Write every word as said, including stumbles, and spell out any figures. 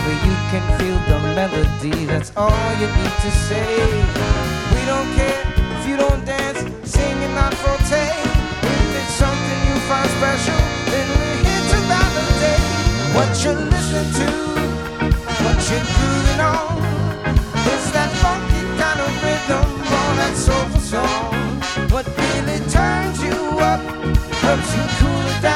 baby, you can feel the melody. That's all you need to say. We don't care if you don't dance, sing and not forte. If it's something you find special, then we're here to validate what you're listening to, what you're grooving on. It's that funky kind of rhythm or that soulful song. What really turns you up, helps you cool it down.